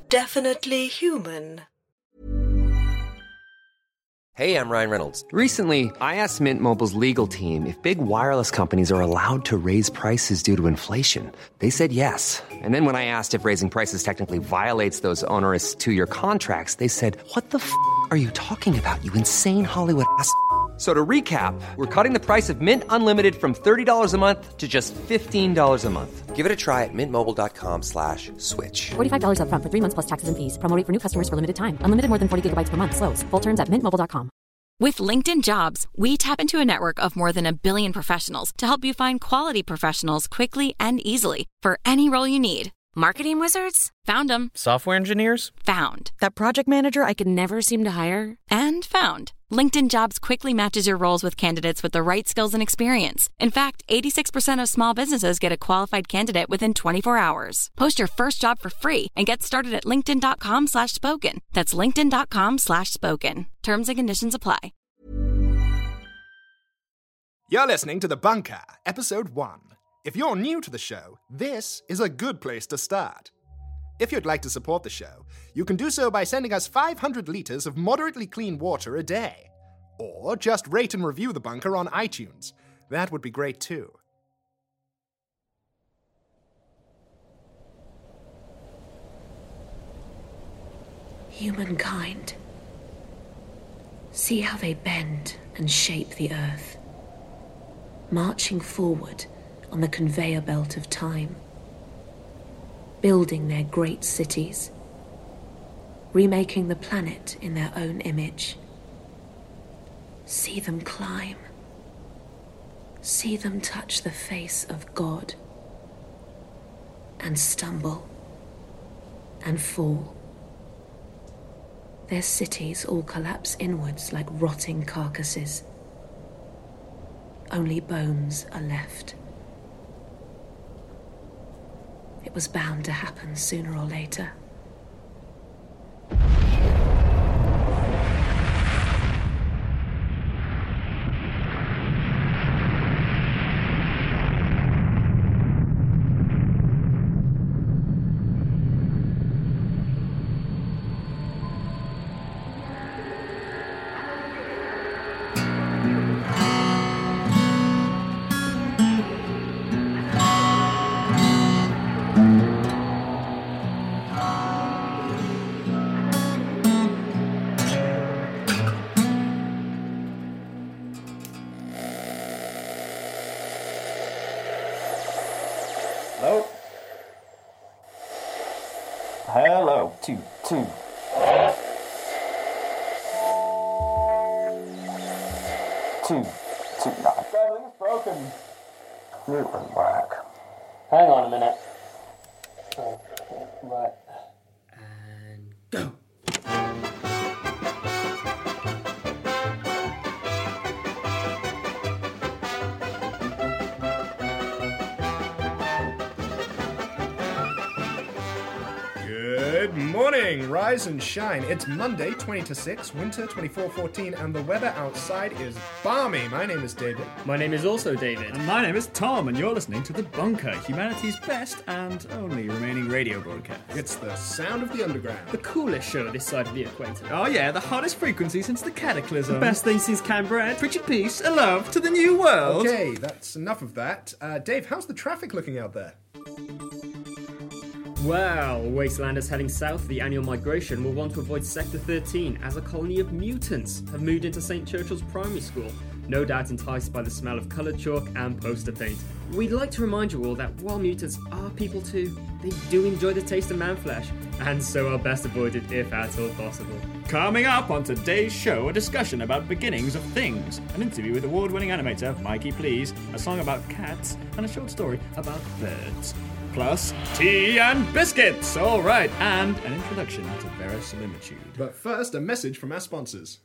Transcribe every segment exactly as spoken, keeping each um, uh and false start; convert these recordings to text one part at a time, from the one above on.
definitely human. Hey, I'm Ryan Reynolds. Recently, I asked Mint Mobile's legal team if big wireless companies are allowed to raise prices due to inflation. They said yes. And then when I asked if raising prices technically violates those onerous two-year contracts, they said, what the f*** are you talking about, you insane Hollywood ass f- So to recap, we're cutting the price of Mint Unlimited from thirty dollars a month to just fifteen dollars a month. Give it a try at mintmobile.com slash switch. forty-five dollars up front for three months plus taxes and fees. Promo rate for new customers for limited time. Unlimited more than forty gigabytes per month. Slows full terms at mint mobile dot com. With LinkedIn Jobs, we tap into a network of more than a billion professionals to help you find quality professionals quickly and easily for any role you need. Marketing wizards? Found them. Software engineers? Found. That project manager I could never seem to hire? And found. LinkedIn Jobs quickly matches your roles with candidates with the right skills and experience. In fact, eighty-six percent of small businesses get a qualified candidate within twenty-four hours. Post your first job for free and get started at linkedin.com slash spoken. That's linkedin.com slash spoken. Terms and conditions apply. You're listening to The Bunker, Episode one. If you're new to the show, this is a good place to start. If you'd like to support the show, you can do so by sending us five hundred litres of moderately clean water a day. Or just rate and review The Bunker on iTunes. That would be great too. Humankind. See how they bend and shape the earth, marching forward on the conveyor belt of time, building their great cities, remaking the planet in their own image. See them climb. See them touch the face of God and stumble and fall. Their cities all collapse inwards like rotting carcasses. Only bones are left. It was bound to happen sooner or later. Hello? Hello, two, two. Two, two, no. Everything's broken. It won't work. Hang on a minute. Oh, right. And go. Good morning, rise and shine. It's Monday, twenty to six, winter twenty-four fourteen, and the weather outside is balmy. My name is David. My name is also David. And my name is Tom, and you're listening to The Bunker, humanity's best and only remaining radio broadcast. It's the sound of the underground. The coolest show this side of the equator. Oh yeah, the hottest frequency since the Cataclysm. The best thing since Canberra. Preaching peace and love to the new world. Okay, that's enough of that. Uh, Dave, how's the traffic looking out there? Well, wastelanders heading south, the annual migration, will want to avoid Sector thirteen as a colony of mutants have moved into Saint Churchill's primary school, no doubt enticed by the smell of coloured chalk and poster paint. We'd like to remind you all that while mutants are people too, they do enjoy the taste of man-flesh, and so are best avoided if at all possible. Coming up on today's show, a discussion about beginnings of things, an interview with award-winning animator Mikey Please, a song about cats, and a short story about birds. Plus, tea and biscuits, all right, and an introduction to verisimilitude. But first, a message from our sponsors.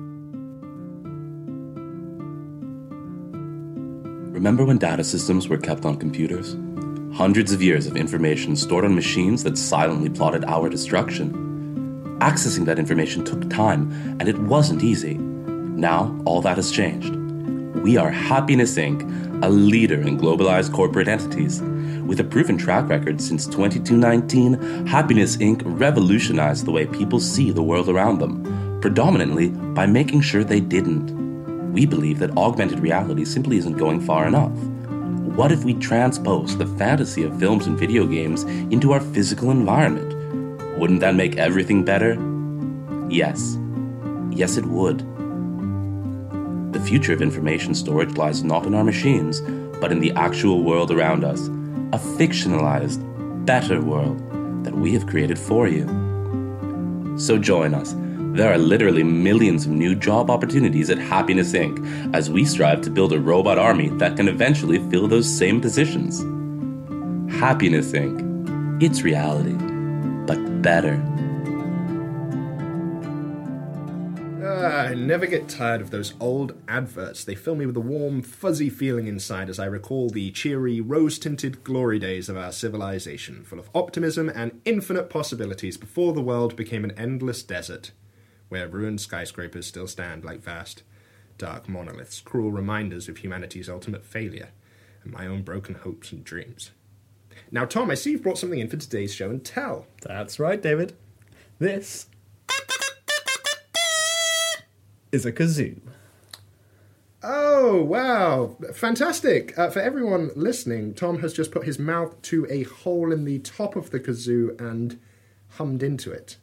Remember when data systems were kept on computers? Hundreds of years of information stored on machines that silently plotted our destruction. Accessing that information took time, and it wasn't easy. Now, all that has changed. We are Happiness Incorporated, a leader in globalized corporate entities. With a proven track record since twenty-two nineteen, Happiness Incorporated revolutionized the way people see the world around them, predominantly by making sure they didn't. We believe that augmented reality simply isn't going far enough. What if we transpose the fantasy of films and video games into our physical environment? Wouldn't that make everything better? Yes. Yes, it would. The future of information storage lies not in our machines, but in the actual world around us. A fictionalized, better world that we have created for you. So join us. There are literally millions of new job opportunities at Happiness Incorporated as we strive to build a robot army that can eventually fill those same positions. Happiness Incorporated. It's reality, but better. Uh, I never get tired of those old adverts. They fill me with a warm, fuzzy feeling inside as I recall the cheery, rose-tinted glory days of our civilization, full of optimism and infinite possibilities before the world became an endless desert, where ruined skyscrapers still stand like vast, dark monoliths, cruel reminders of humanity's ultimate failure, and my own broken hopes and dreams. Now, Tom, I see you've brought something in for today's show and tell. That's right, David. This is a kazoo. Oh, wow. Fantastic. Uh, for everyone listening, Tom has just put his mouth to a hole in the top of the kazoo and hummed into it.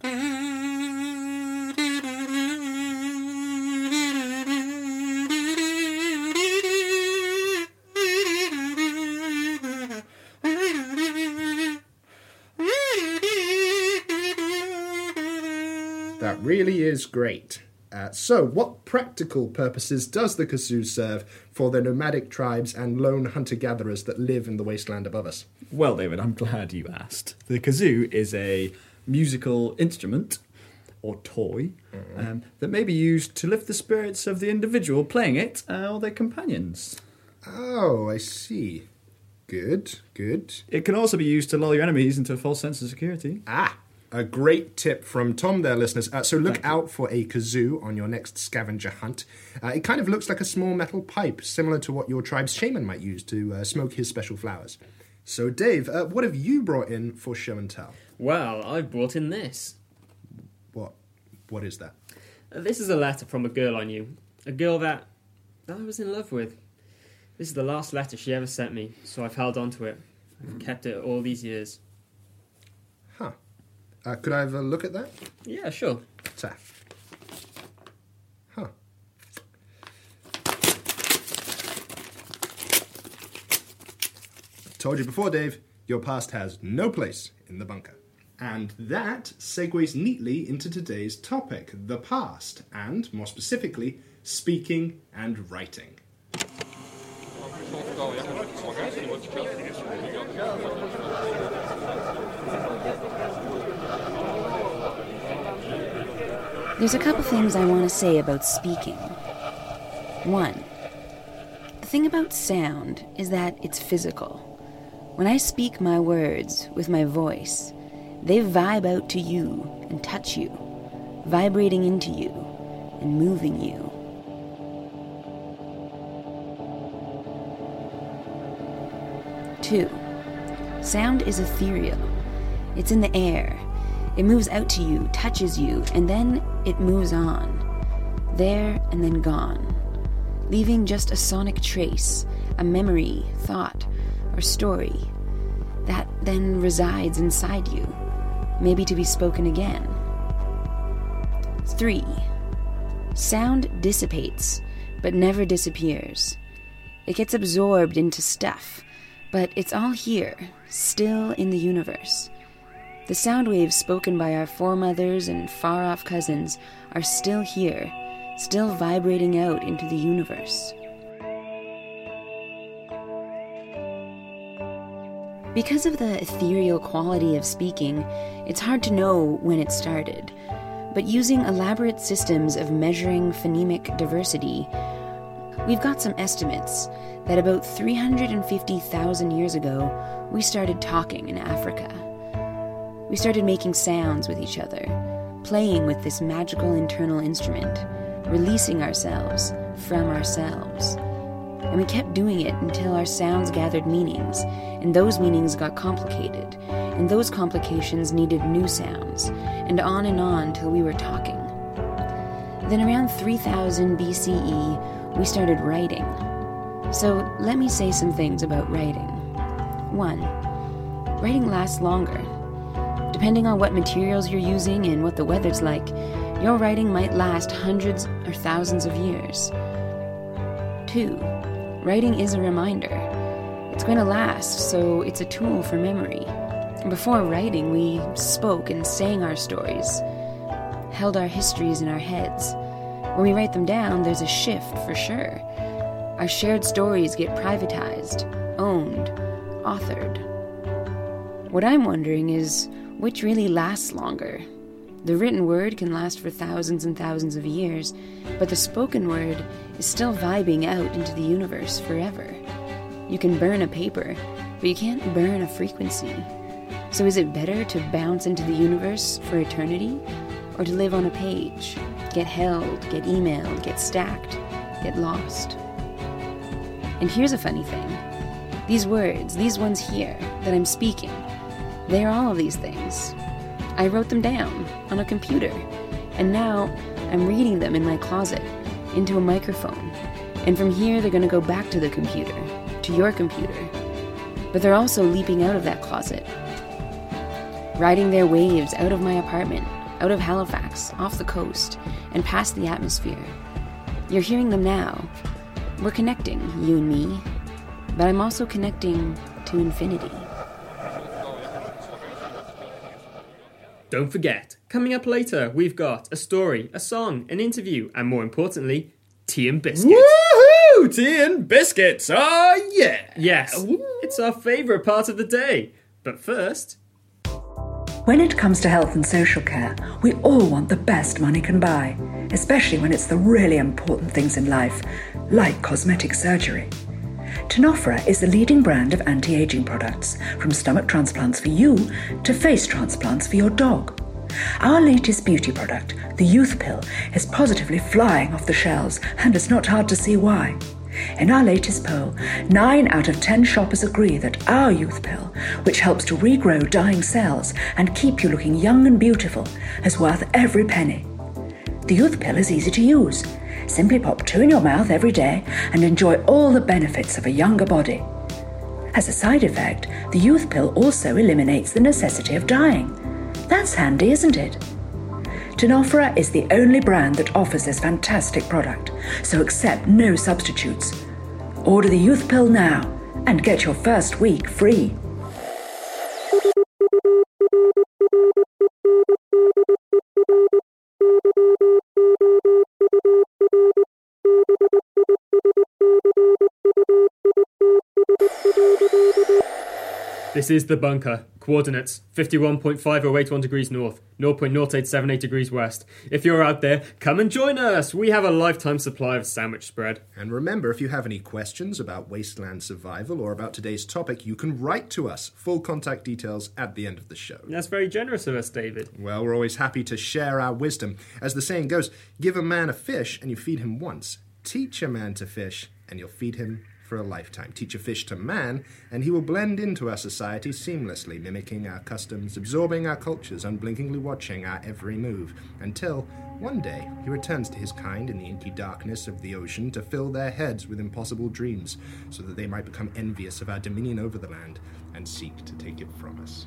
That really is great. Uh, so, what practical purposes does the kazoo serve for the nomadic tribes and lone hunter-gatherers that live in the wasteland above us? Well, David, I'm glad you asked. The kazoo is a musical instrument, or toy, mm-hmm. um, that may be used to lift the spirits of the individual playing it uh, or their companions. Oh, I see. Good, good. It can also be used to lull your enemies into a false sense of security. Ah! A great tip from Tom there, listeners. Uh, so look out for a kazoo on your next scavenger hunt. Uh, it kind of looks like a small metal pipe, similar to what your tribe's shaman might use to uh, smoke his special flowers. So, Dave, uh, what have you brought in for show and tell? Well, I've brought in this. What? What is that? Uh, this is a letter from a girl I knew. A girl that, that I was in love with. This is the last letter she ever sent me, so I've held on to it. I've kept it all these years. Huh. Uh, could I have a look at that? Yeah, sure. Ta. Huh. Told you before, Dave, your past has no place in the bunker. And that segues neatly into today's topic, the past, and, more specifically, speaking and writing. There's a couple things I want to say about speaking. One, the thing about sound is that it's physical. When I speak my words with my voice, they vibe out to you and touch you, vibrating into you and moving you. Two, sound is ethereal. It's in the air. It moves out to you, touches you, and then it moves on. There and then gone, leaving just a sonic trace, a memory, thought, or story that then resides inside you, maybe to be spoken again. Three, sound dissipates, but never disappears. It gets absorbed into stuff, but it's all here, still in the universe. The sound waves spoken by our foremothers and far-off cousins are still here, still vibrating out into the universe. Because of the ethereal quality of speaking, it's hard to know when it started. But using elaborate systems of measuring phonemic diversity, we've got some estimates that about three hundred fifty thousand years ago, we started talking in Africa. We started making sounds with each other, playing with this magical internal instrument, releasing ourselves from ourselves. And we kept doing it until our sounds gathered meanings, and those meanings got complicated, and those complications needed new sounds, and on and on till we were talking. Then around three thousand B C E, we started writing. So let me say some things about writing. One, writing lasts longer. Depending on what materials you're using and what the weather's like, your writing might last hundreds or thousands of years. Two, writing is a reminder. It's going to last, so it's a tool for memory. Before writing, we spoke and sang our stories, held our histories in our heads. When we write them down, there's a shift for sure. Our shared stories get privatized, owned, authored. What I'm wondering is, which really lasts longer? The written word can last for thousands and thousands of years, but the spoken word is still vibing out into the universe forever. You can burn a paper, but you can't burn a frequency. So is it better to bounce into the universe for eternity, or to live on a page, get held, get emailed, get stacked, get lost? And here's a funny thing. These words, these ones here, that I'm speaking, they are all of these things. I wrote them down on a computer, and now I'm reading them in my closet, into a microphone. And from here, they're going to go back to the computer, to your computer. But they're also leaping out of that closet, riding their waves out of my apartment, out of Halifax, off the coast, and past the atmosphere. You're hearing them now. We're connecting, you and me, but I'm also connecting to infinity. Don't forget, coming up later, we've got a story, a song, an interview, and more importantly, tea and biscuits. Woohoo! Tea and biscuits! Oh, yeah! Yes, Ooh. It's our favourite part of the day. But first... When it comes to health and social care, we all want the best money can buy, especially when it's the really important things in life, like cosmetic surgery. Tenofra is the leading brand of anti-aging products, from stomach transplants for you to face transplants for your dog. Our latest beauty product, the Youth Pill, is positively flying off the shelves, and it's not hard to see why. In our latest poll, nine out of ten shoppers agree that our Youth Pill, which helps to regrow dying cells and keep you looking young and beautiful, is worth every penny. The Youth Pill is easy to use. Simply pop two in your mouth every day and enjoy all the benefits of a younger body. As a side effect, the Youth Pill also eliminates the necessity of dying. That's handy, isn't it? Tenofra is the only brand that offers this fantastic product, so accept no substitutes. Order the Youth Pill now and get your first week free. This is The Bunker. Coordinates fifty-one point five oh eight one degrees north, zero point zero eight seven eight degrees west. If you're out there, come and join us. We have a lifetime supply of sandwich spread. And remember, if you have any questions about wasteland survival or about today's topic, you can write to us. Full contact details at the end of the show. That's very generous of us, David. Well, we're always happy to share our wisdom. As the saying goes, give a man a fish and you feed him once. Teach a man to fish and you'll feed him for a lifetime. Teach a fish to man, and he will blend into our society seamlessly, mimicking our customs, absorbing our cultures, unblinkingly watching our every move, until one day he returns to his kind in the inky darkness of the ocean to fill their heads with impossible dreams, so that they might become envious of our dominion over the land and seek to take it from us.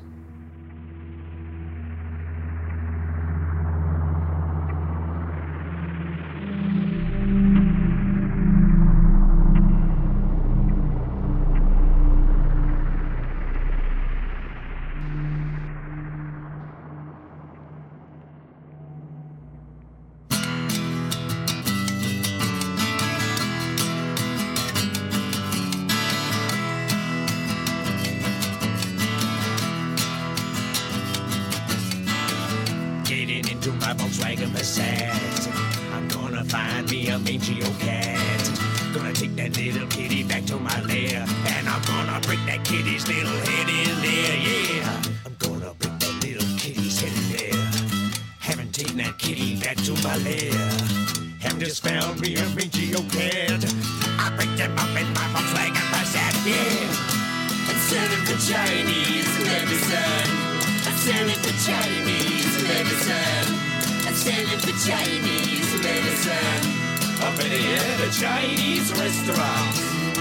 Volkswagen Passat. I'm gonna find me a mangy old cat. Gonna take that little kitty back to my lair, and I'm gonna break that kitty's little head in there, yeah. I'm gonna break that little kitty's head in there. Haven't taken that kitty back to my lair. Haven't just found me a mangy old cat. I picked him up in my Volkswagen Passat, yeah. And sell it for Chinese medicine. I sell it for Chinese medicine. I sell it for Chinese medicine. Up in the air, a Chinese restaurant.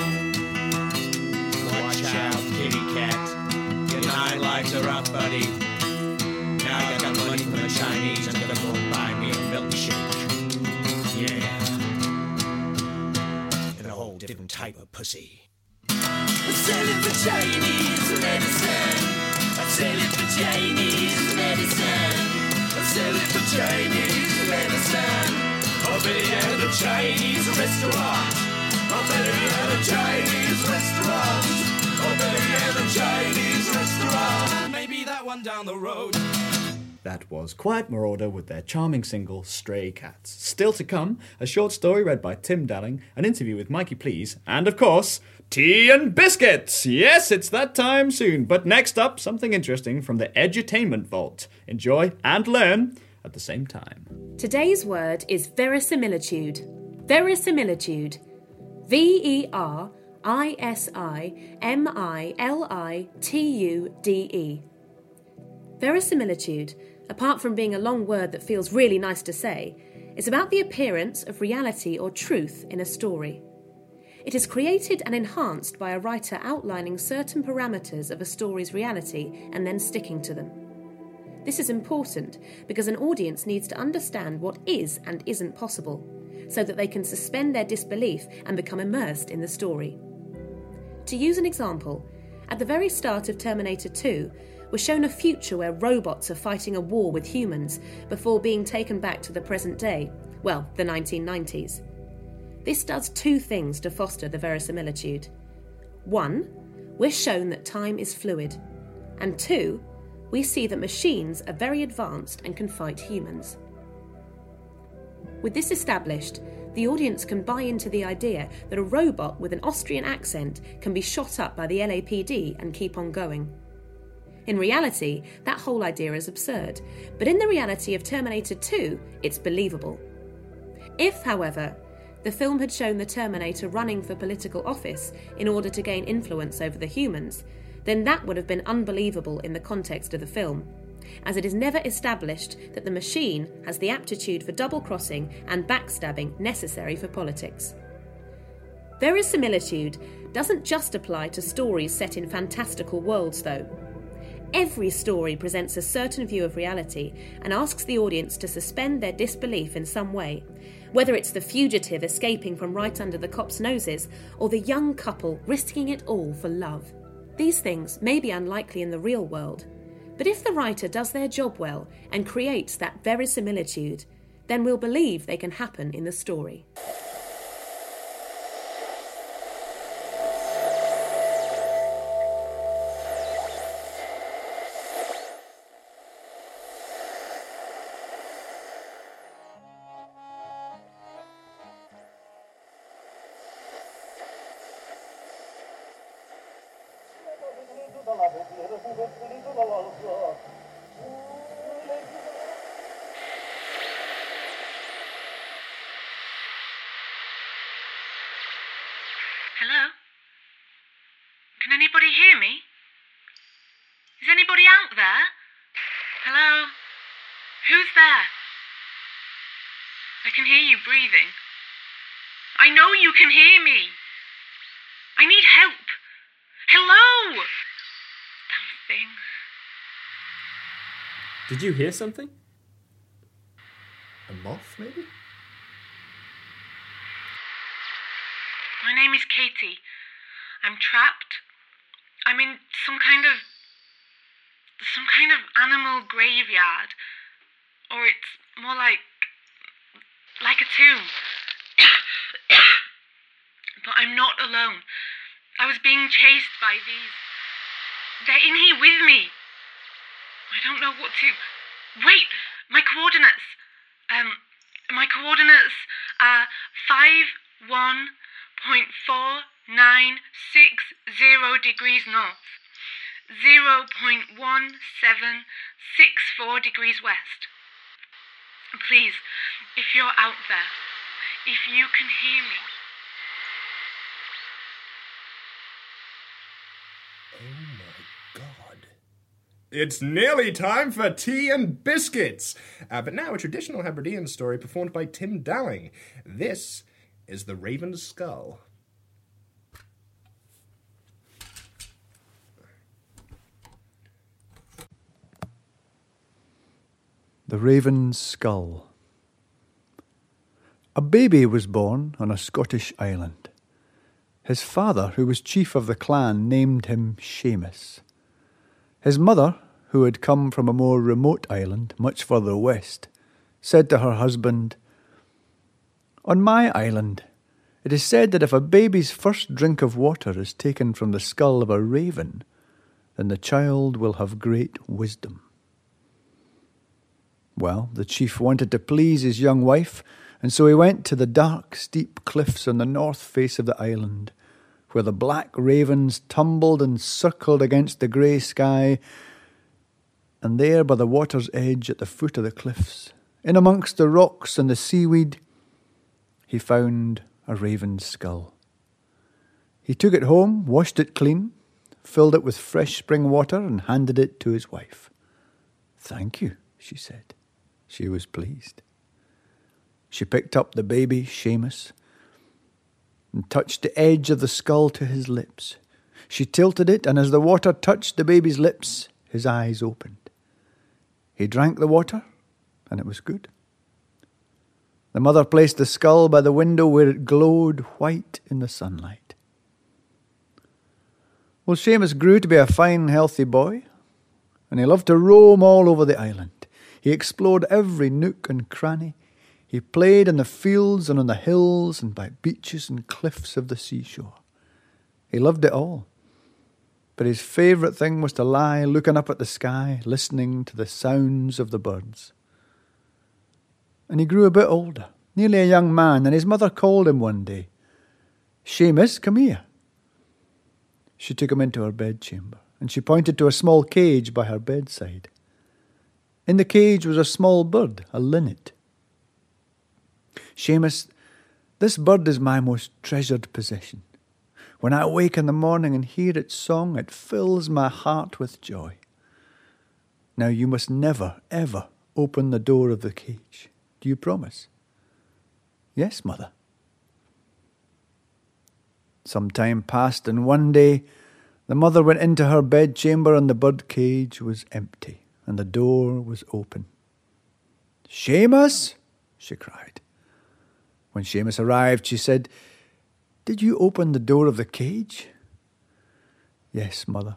Watch out, kitty cat. Your nine lives are up, buddy. Now I got money from the Chinese. I'm gonna go buy me a milkshake. Yeah. And a whole different type of pussy. I sell it for Chinese medicine. I sell it for Chinese medicine. I sell it for Chinese medicine. I'll be at a Chinese restaurant. I'll be at a Chinese restaurant. I'll be at a Chinese restaurant. Maybe that one down the road. That was Quiet Marauder with their charming single, Stray Cats. Still to come, a short story read by Tim Dalling, an interview with Mikey Please, and of course, tea and biscuits! Yes, it's that time soon. But next up, something interesting from the Edutainment Vault. Enjoy and learn at the same time. Today's word is verisimilitude. Verisimilitude. V E R I S I M I L I T U D E. Verisimilitude, apart from being a long word that feels really nice to say, is about the appearance of reality or truth in a story. It is created and enhanced by a writer outlining certain parameters of a story's reality and then sticking to them. This is important because an audience needs to understand what is and isn't possible, so that they can suspend their disbelief and become immersed in the story. To use an example, at the very start of Terminator two, we're shown a future where robots are fighting a war with humans before being taken back to the present day, well, the nineteen nineties. This does two things to foster the verisimilitude. One, we're shown that time is fluid. And two, we see that machines are very advanced and can fight humans. With this established, the audience can buy into the idea that a robot with an Austrian accent can be shot up by the L A P D and keep on going. In reality, that whole idea is absurd, but in the reality of Terminator two, it's believable. If, however, the film had shown the Terminator running for political office in order to gain influence over the humans, then that would have been unbelievable in the context of the film, as it is never established that the machine has the aptitude for double-crossing and backstabbing necessary for politics. Verisimilitude doesn't just apply to stories set in fantastical worlds, though. Every story presents a certain view of reality and asks the audience to suspend their disbelief in some way, whether it's the fugitive escaping from right under the cops' noses or the young couple risking it all for love. These things may be unlikely in the real world, but if the writer does their job well and creates that verisimilitude, then we'll believe they can happen in the story. Hello? Can anybody hear me? Is anybody out there? Hello? Who's there? I can hear you breathing. I know you can hear me. I need help. Hello! Damn thing. Did you hear something? A moth, maybe? My name is Katie. I'm trapped. I'm in some kind of... some kind of animal graveyard. Or it's more like... like a tomb. But I'm not alone. I was being chased by these. They're in here with me. I don't know what to... Wait! My coordinates! Um, my coordinates are five one point four nine six zero degrees north, zero point one seven six four degrees west. Please, if you're out there, if you can hear me. Oh my God. It's nearly time for tea and biscuits. Uh, but now a traditional Hebridean story performed by Tim Dowling. This is The Raven's Skull. The Raven's Skull. A baby was born on a Scottish island. His father, who was chief of the clan, named him Seamus. His mother, who had come from a more remote island, much further west, said to her husband, "On my island, it is said that if a baby's first drink of water is taken from the skull of a raven, then the child will have great wisdom." Well, the chief wanted to please his young wife, and so he went to the dark, steep cliffs on the north face of the island, where the black ravens tumbled and circled against the grey sky, and there by the water's edge at the foot of the cliffs, in amongst the rocks and the seaweed, he found a raven's skull. He took it home, washed it clean, filled it with fresh spring water, and handed it to his wife. "Thank you," she said. She was pleased. She picked up the baby, Seamus, and touched the edge of the skull to his lips. She tilted it, and as the water touched the baby's lips, his eyes opened. He drank the water, and it was good. The mother placed the skull by the window where it glowed white in the sunlight. Well, Seamus grew to be a fine, healthy boy, and he loved to roam all over the island. He explored every nook and cranny. He played in the fields and on the hills and by beaches and cliffs of the seashore. He loved it all. But his favourite thing was to lie looking up at the sky, listening to the sounds of the birds. And he grew a bit older, nearly a young man, and his mother called him one day. "Seamus, come here." She took him into her bedchamber, and she pointed to a small cage by her bedside. In the cage was a small bird, a linnet. "Seamus, this bird is my most treasured possession. When I wake in the morning and hear its song, it fills my heart with joy. Now you must never, ever open the door of the cage. Do you promise?" "Yes, mother." Some time passed, and one day the mother went into her bedchamber and the bird cage was empty, and the door was open. "Seamus!" she cried. When Seamus arrived, she said, "Did you open the door of the cage?" "Yes, mother."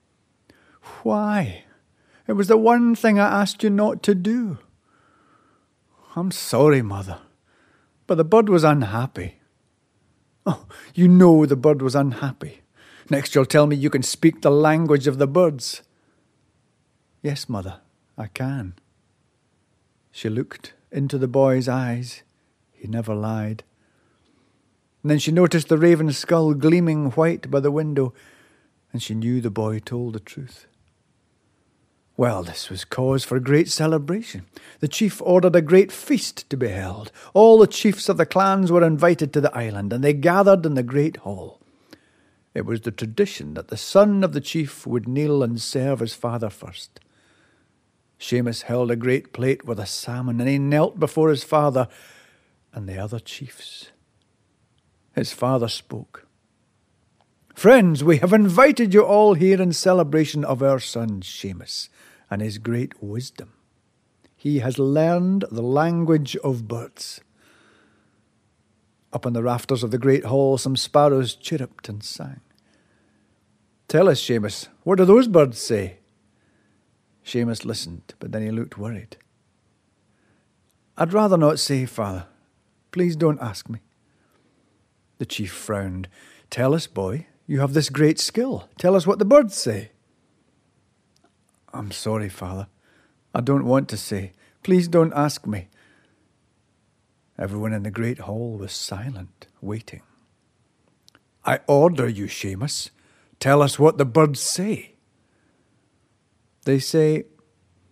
"Why? It was the one thing I asked you not to do." "I'm sorry, mother, but the bird was unhappy." "Oh, you know the bird was unhappy. Next you'll tell me you can speak the language of the birds." "Yes, mother, I can." She looked into the boy's eyes. He never lied. And then she noticed the raven's skull gleaming white by the window, and she knew the boy told the truth. Well, this was cause for great celebration. The chief ordered a great feast to be held. All the chiefs of the clans were invited to the island, and they gathered in the great hall. It was the tradition that the son of the chief would kneel and serve his father first. Seamus held a great plate with a salmon, and he knelt before his father and the other chiefs. His father spoke. "Friends, we have invited you all here in celebration of our son Seamus and his great wisdom. He has learned the language of birds." Up on the rafters of the great hall, some sparrows chirruped and sang. "Tell us, Seamus, what do those birds say?" Seamus listened, but then he looked worried. "I'd rather not say, father. Please don't ask me." The chief frowned. "Tell us, boy. You have this great skill. Tell us what the birds say." "I'm sorry, father. I don't want to say. Please don't ask me." Everyone in the great hall was silent, waiting. "I order you, Seamus. Tell us what the birds say." "They say,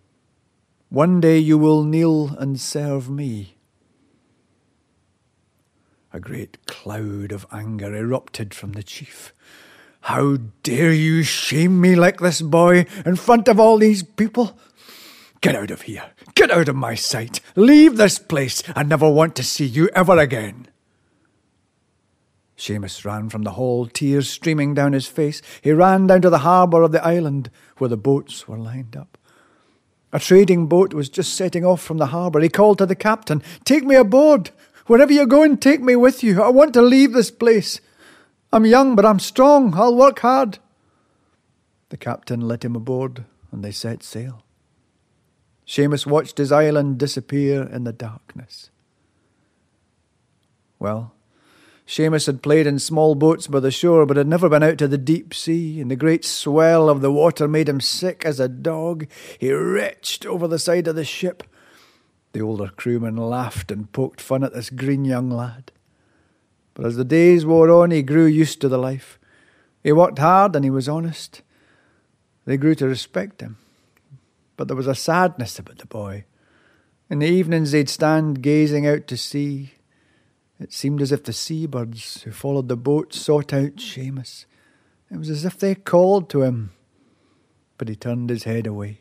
'One day you will kneel and serve me.'" A great cloud of anger erupted from the chief. "How dare you shame me like this, boy, in front of all these people? Get out of here. Get out of my sight. Leave this place. I never want to see you ever again." Seamus ran from the hall, tears streaming down his face. He ran down to the harbour of the island where the boats were lined up. A trading boat was just setting off from the harbour. He called to the captain, "Take me aboard. Wherever you're going, take me with you. I want to leave this place. I'm young, but I'm strong. I'll work hard." The captain let him aboard, and they set sail. Seamus watched his island disappear in the darkness. Well, Seamus had played in small boats by the shore, but had never been out to the deep sea, and the great swell of the water made him sick as a dog. He retched over the side of the ship. The older crewmen laughed and poked fun at this green young lad. But as the days wore on, he grew used to the life. He worked hard and he was honest. They grew to respect him. But there was a sadness about the boy. In the evenings they'd stand gazing out to sea. It seemed as if the seabirds who followed the boat sought out Seamus. It was as if they called to him, but he turned his head away.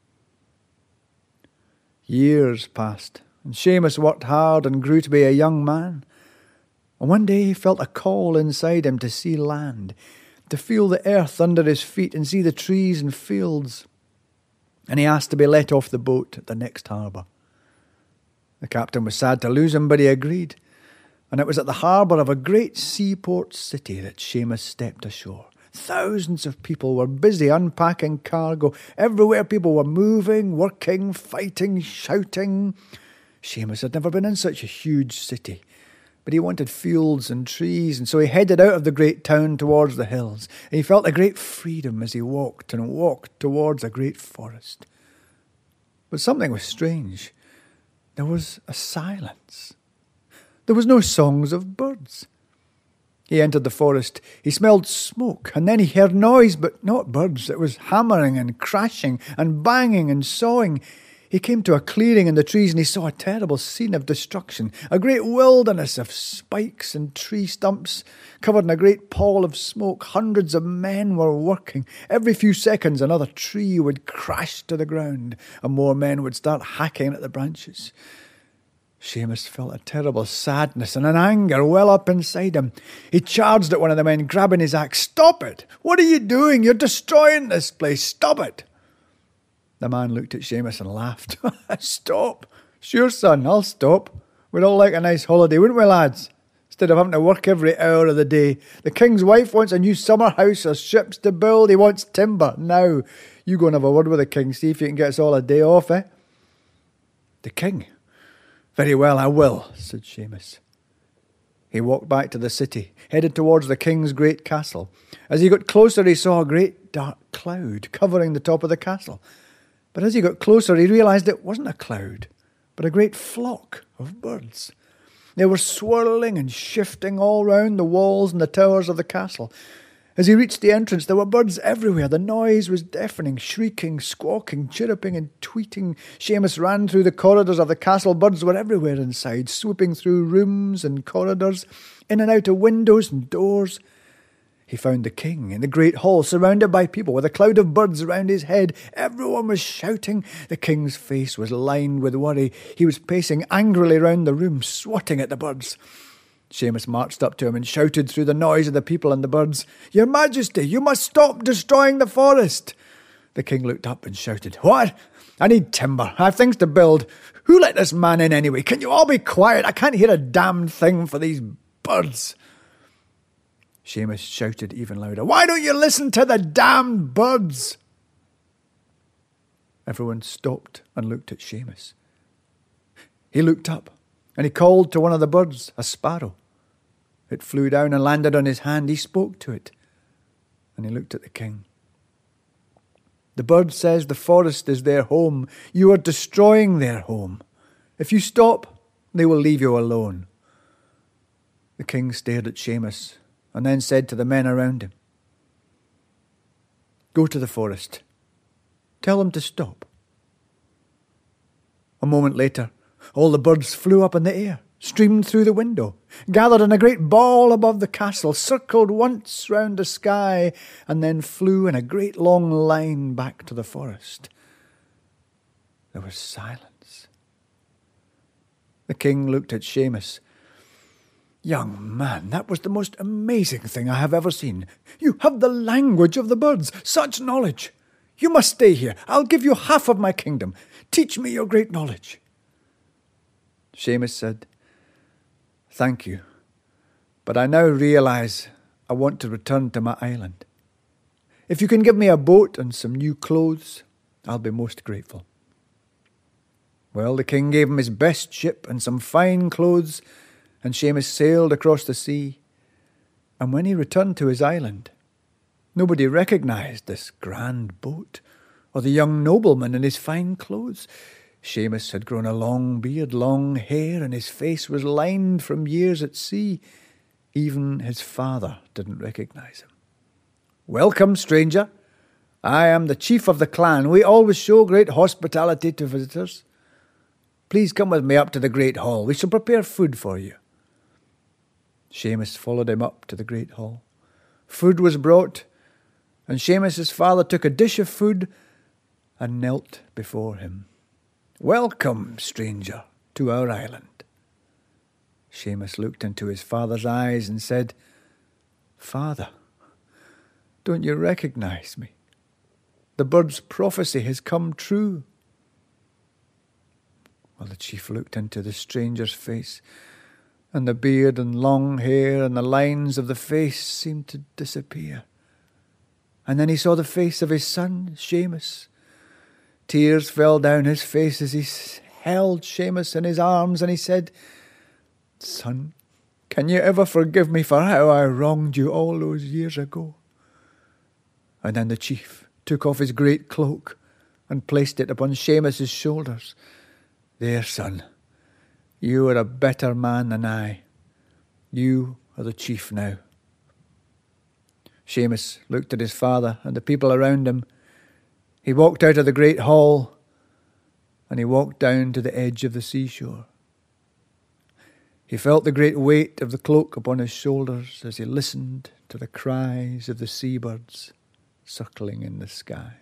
Years passed, and Seamus worked hard and grew to be a young man. And one day he felt a call inside him to see land, to feel the earth under his feet and see the trees and fields. And he asked to be let off the boat at the next harbour. The captain was sad to lose him, but he agreed. And it was at the harbour of a great seaport city that Seamus stepped ashore. Thousands of people were busy unpacking cargo. Everywhere people were moving, working, fighting, shouting. Seamus had never been in such a huge city, but he wanted fields and trees, and so he headed out of the great town towards the hills. And he felt a great freedom as he walked and walked towards a great forest. But something was strange. There was a silence. There was no songs of birds. He entered the forest. He smelled smoke, and then he heard noise, but not birds. It was hammering and crashing and banging and sawing. He came to a clearing in the trees, and he saw a terrible scene of destruction. A great wilderness of spikes and tree stumps covered in a great pall of smoke. Hundreds of men were working. Every few seconds another tree would crash to the ground, and more men would start hacking at the branches. Seamus felt a terrible sadness and an anger well up inside him. He charged at one of the men, grabbing his axe. "Stop it! What are you doing? You're destroying this place. Stop it!" The man looked at Seamus and laughed. "Stop? Sure, son, I'll stop. We'd all like a nice holiday, wouldn't we, lads? Instead of having to work every hour of the day. The king's wife wants a new summer house or ships to build. He wants timber. Now, you go and have a word with the king, see if you can get us all a day off, eh?" "The king? Very well, I will," said Seamus. He walked back to the city, headed towards the king's great castle. As he got closer, he saw a great dark cloud covering the top of the castle. But as he got closer, he realised it wasn't a cloud, but a great flock of birds. They were swirling and shifting all round the walls and the towers of the castle. As he reached the entrance, there were birds everywhere. The noise was deafening, shrieking, squawking, chirruping and tweeting. Seamus ran through the corridors of the castle. Birds were everywhere inside, swooping through rooms and corridors, in and out of windows and doors. He found the king in the great hall, surrounded by people, with a cloud of birds around his head. Everyone was shouting. The king's face was lined with worry. He was pacing angrily round the room, swatting at the birds. Seamus marched up to him and shouted through the noise of the people and the birds, "Your Majesty, you must stop destroying the forest." The king looked up and shouted, "What? I need timber. I have things to build. Who let this man in anyway? Can you all be quiet? I can't hear a damned thing for these birds." Seamus shouted even louder, "Why don't you listen to the damned birds?" Everyone stopped and looked at Seamus. He looked up and he called to one of the birds, a sparrow. It flew down and landed on his hand. He spoke to it, and he looked at the king. "The bird says the forest is their home. You are destroying their home. If you stop, they will leave you alone." The king stared at Seamus and then said to the men around him, "Go to the forest. Tell them to stop." A moment later, all the birds flew up in the air. streamed through the window, gathered in a great ball above the castle, circled once round the sky, and then flew in a great long line back to the forest. There was silence. The king looked at Seamus. Young man, that was the most amazing thing I have ever seen. You have the language of the birds, such knowledge. You must stay here. I'll give you half of my kingdom. Teach me your great knowledge. Seamus said, Thank you, but I now realise I want to return to my island. If you can give me a boat and some new clothes, I'll be most grateful. Well, the king gave him his best ship and some fine clothes, and Seamus sailed across the sea. And when he returned to his island, nobody recognised this grand boat or the young nobleman in his fine clothes. Seamus had grown a long beard, long hair, and his face was lined from years at sea. Even his father didn't recognise him. Welcome, stranger. I am the chief of the clan. We always show great hospitality to visitors. Please come with me up to the great hall. We shall prepare food for you. Seamus followed him up to the great hall. Food was brought, and Seamus's father took a dish of food and knelt before him. Welcome, stranger, to our island. Seamus looked into his father's eyes and said, Father, don't you recognise me? The bird's prophecy has come true. Well, the chief looked into the stranger's face, and the beard and long hair and the lines of the face seemed to disappear. And then he saw the face of his son, Seamus. Tears fell down his face as he held Seamus in his arms, and he said, Son, can you ever forgive me for how I wronged you all those years ago? And then the chief took off his great cloak and placed it upon Seamus's shoulders. There, son, you are a better man than I. You are the chief now. Seamus looked at his father and the people around him. He walked out of the great hall and he walked down to the edge of the seashore. He felt the great weight of the cloak upon his shoulders as he listened to the cries of the seabirds circling in the sky.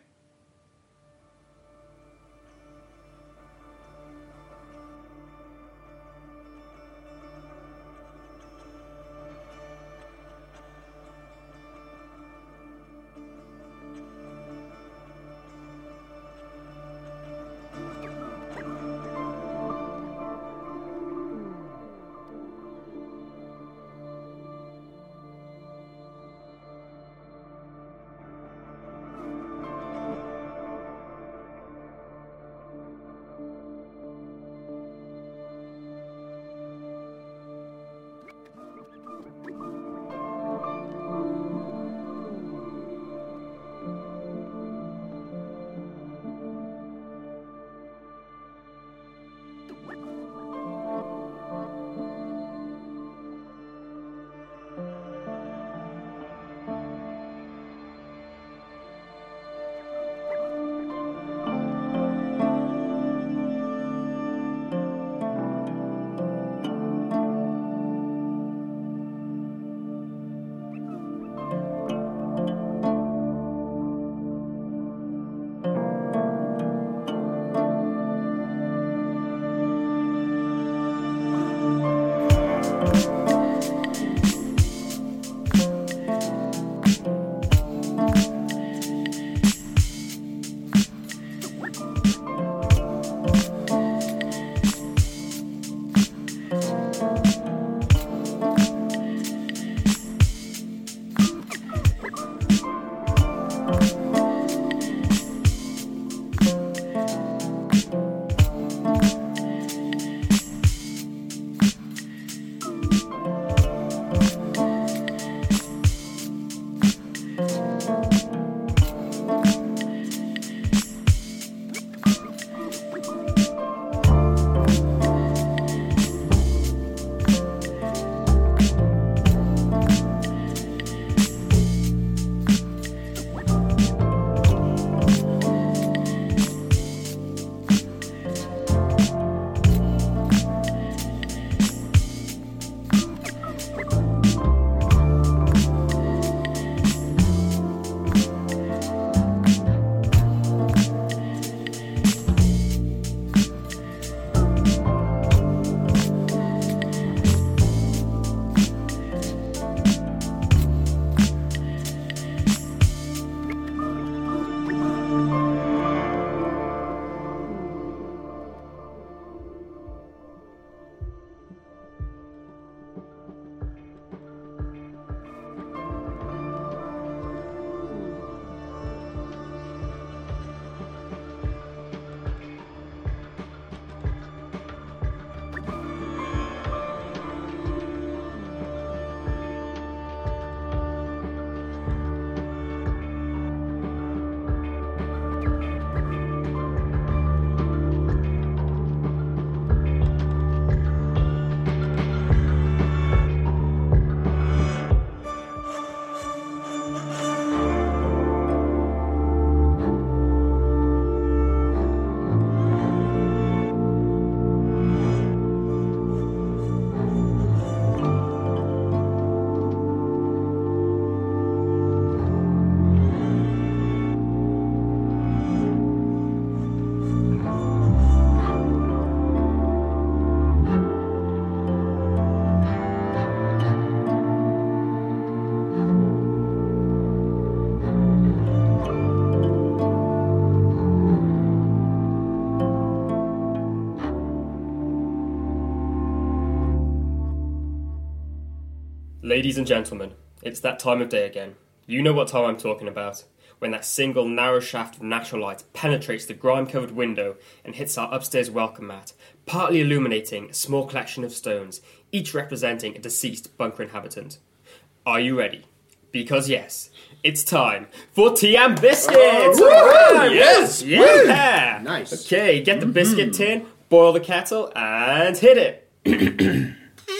Ladies and gentlemen, it's that time of day again. You know what time I'm talking about. When that single narrow shaft of natural light penetrates the grime-covered window and hits our upstairs welcome mat, partly illuminating a small collection of stones, each representing a deceased bunker inhabitant. Are you ready? Because yes, it's time for tea and biscuits! Oh, right. yes! Yeah! Woo. Nice. Okay, get the biscuit tin, boil the kettle, and hit it.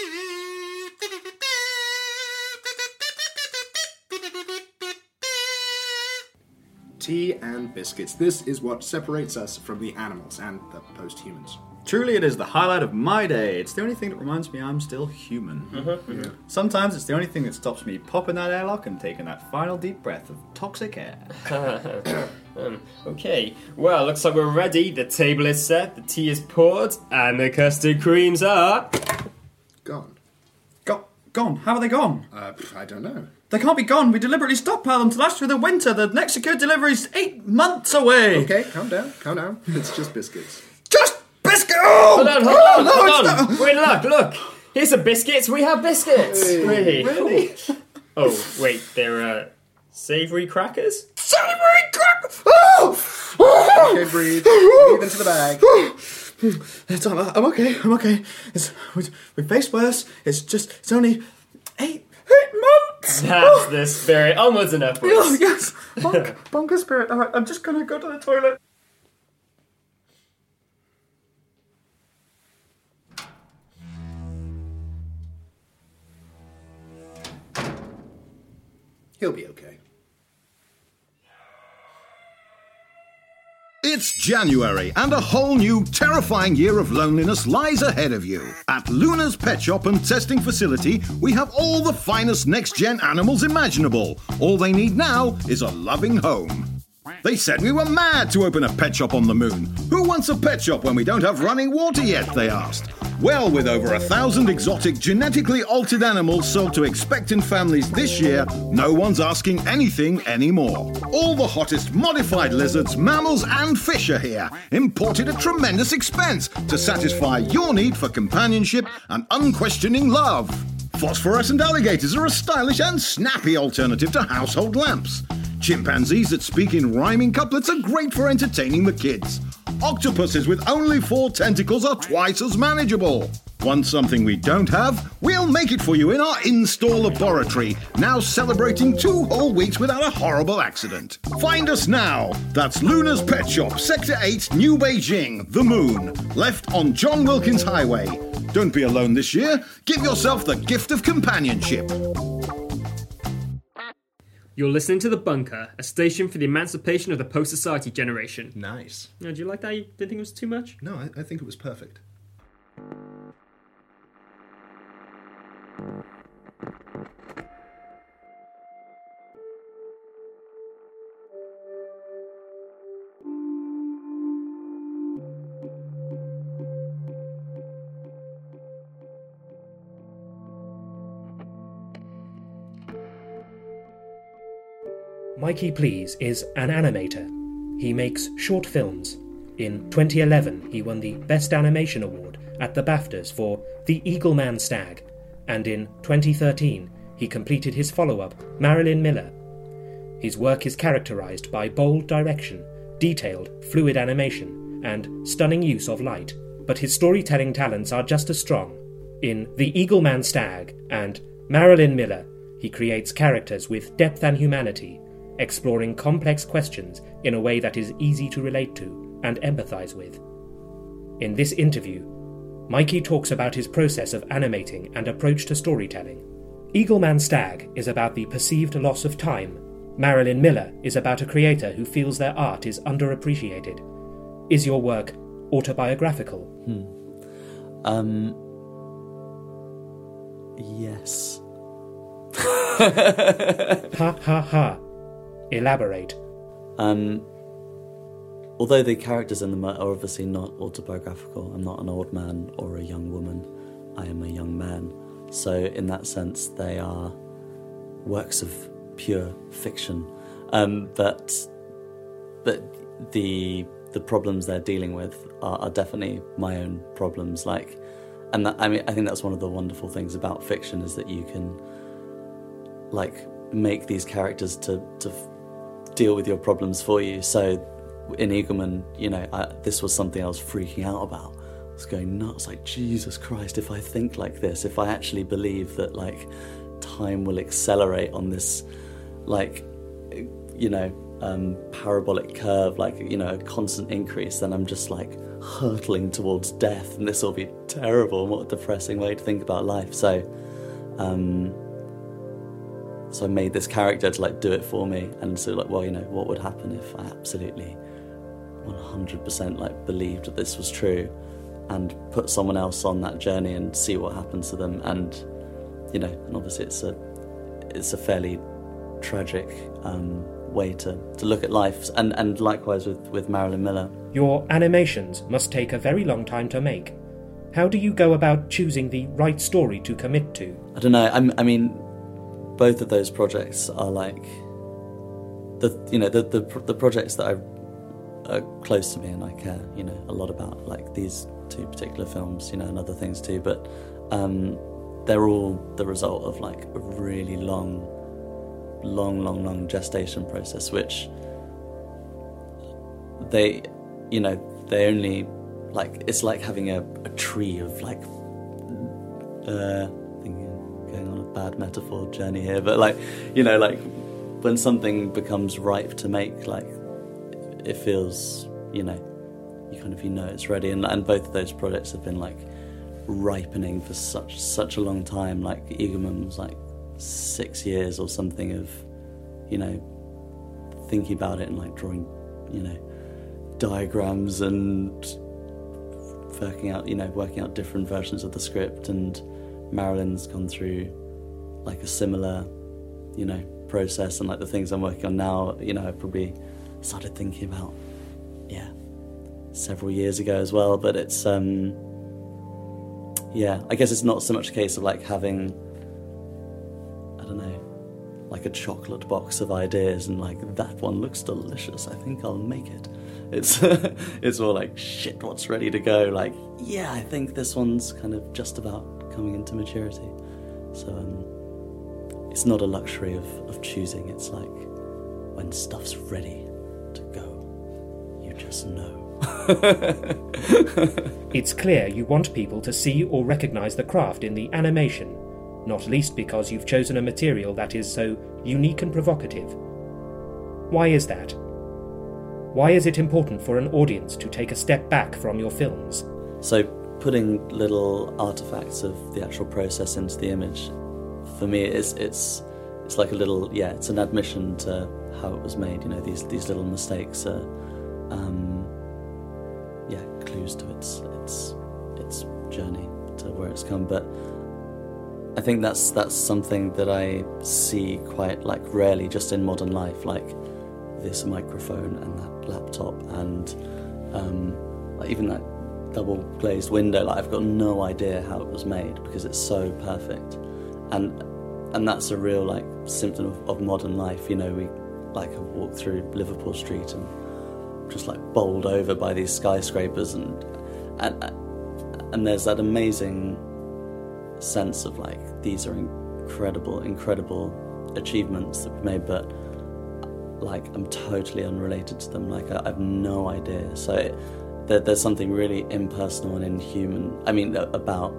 Tea and biscuits. This is what separates us from the animals and the post-humans. Truly, it is the highlight of my day. It's the only thing that reminds me I'm still human. Mm-hmm. Yeah. Sometimes it's the only thing that stops me popping that airlock and taking that final deep breath of toxic air. um, okay, well, looks like we're ready. The table is set, the tea is poured, and the custard creams are... Gone. Go- gone? How are they gone? Uh, I don't know. They can't be gone. We deliberately stockpiled them to last through the winter. The next secure delivery's eight months away. Okay, calm down, calm down. It's just biscuits. Just biscuit! Oh! Hold on, hold oh, on, no, hold it's on. not- We're in luck, look. Here's some biscuits. We have biscuits. Hey, really? Really? Oh, wait, they're, uh, savoury crackers? Savoury crackers! Oh! Okay, breathe. Breathe into the bag. It's, I'm, I'm okay, I'm okay. It's, we, we faced worse. It's just, it's only eight, eight months! That's the spirit. Onwards and upwards. Oh, yes. Bonk, bonker spirit. All right, I'm just going to go to the toilet. He'll be okay. It's January, and a whole new, terrifying year of loneliness lies ahead of you. At Luna's Pet Shop and Testing Facility, we have all the finest next-gen animals imaginable. All they need now is a loving home. They said we were mad to open a pet shop on the moon. Who wants a pet shop when we don't have running water yet, they asked. Well, with over a thousand exotic, genetically altered animals sold to expectant families this year, no one's asking anything anymore. All the hottest modified lizards, mammals and fish are here, imported at tremendous expense to satisfy your need for companionship and unquestioning love. Phosphorescent alligators are a stylish and snappy alternative to household lamps. Chimpanzees that speak in rhyming couplets are great for entertaining the kids. Octopuses with only four tentacles are twice as manageable. Want something we don't have? We'll make it for you in our in-store laboratory, now celebrating two whole weeks without a horrible accident. Find us now. That's Luna's Pet Shop, Sector eight, New Beijing, The Moon, left on John Wilkins Highway. Don't be alone this year. Give yourself the gift of companionship. You're listening to The Bunker, a station for the emancipation of the post-society generation. Nice. Oh, do you like that? You didn't think it was too much? No, I, I think it was perfect. Mikey Please is an animator. He makes short films. In twenty eleven, he won the Best Animation Award at the BAFTAs for The Eagleman Stag, and in twenty thirteen, he completed his follow-up, Marilyn Miller. His work is characterized by bold direction, detailed, fluid animation, and stunning use of light, but his storytelling talents are just as strong. In The Eagleman Stag and Marilyn Miller, he creates characters with depth and humanity, exploring complex questions in a way that is easy to relate to and empathize with. In this interview, Mikey talks about his process of animating and approach to storytelling. Eagleman Stag is about the perceived loss of time. Marilyn Miller is about a creator who feels their art is underappreciated. Is your work autobiographical? Hmm. Um. Yes. Ha ha ha. Elaborate. Um, although the characters in them are obviously not autobiographical, I'm not an old man or a young woman, I am a young man. So in that sense, they are works of pure fiction. Um, but but the the problems they're dealing with are, are definitely my own problems. Like, and that, I mean, I think that's one of the wonderful things about fiction is that you can like make these characters to to deal with your problems for you. So in Eagleman, you know, I, this was something I was freaking out about. I was going nuts, like, Jesus Christ, if I think like this, if I actually believe that, like, time will accelerate on this, like, you know, um, parabolic curve, like, you know, a constant increase, then I'm just, like, hurtling towards death, and this will be terrible. What a depressing way to think about life. So, um... So I made this character to like do it for me, and so like, well, you know, what would happen if I absolutely one hundred percent like believed that this was true, and put someone else on that journey and see what happens to them. And you know, and obviously it's a it's a fairly tragic um, way to, to look at life, and and likewise with with Marilyn Miller. Your animations must take a very long time to make. How do you go about choosing the right story to commit to? I don't know. I'm, I mean. Both of those projects are like the you know the the, the projects that I, are close to me and I care you know a lot about, like these two particular films, you know, and other things too. But um, they're all the result of like a really long, long, long, long gestation process, which they you know they only like it's like having a, a tree of like. Uh, going on a bad metaphor journey here, but like, you know, like when something becomes ripe to make, like it feels, you know, you kind of, you know, it's ready. And, and both of those projects have been like ripening for such, such a long time. Like Eagleman was like six years or something of, you know, thinking about it and like drawing, you know, diagrams and working out, you know, working out different versions of the script. And Marilyn's gone through like a similar, you know, process, and like the things I'm working on now, you know, I probably started thinking about, yeah, several years ago as well. But it's, um, yeah, I guess it's not so much a case of like having, I don't know, like a chocolate box of ideas and like that one looks delicious, I think I'll make it. It's it's all like, shit, what's ready to go? Like, yeah, I think this one's kind of just about coming into maturity. So um, it's not a luxury of, of choosing. It's like when stuff's ready to go, you just know. It's clear you want people to see or recognise the craft in the animation, not least because you've chosen a material that is so unique and provocative. Why is that? Why is it important for an audience to take a step back from your films? So putting little artifacts of the actual process into the image, for me, it's it's it's like a little, yeah, it's an admission to how it was made. You know, these these little mistakes are, um, yeah, clues to its its its journey to where it's come. But I think that's that's something that I see quite like rarely just in modern life, like this microphone and that laptop and um, like even that double glazed window. Like I've got no idea how it was made because it's so perfect, and and that's a real like symptom of, of modern life. You know, we like have walked through Liverpool Street and just like bowled over by these skyscrapers, and and and there's that amazing sense of like these are incredible, incredible achievements that we've made, but like I'm totally unrelated to them. Like I, I have no idea. So it, there, there's something really impersonal and inhuman, I mean, about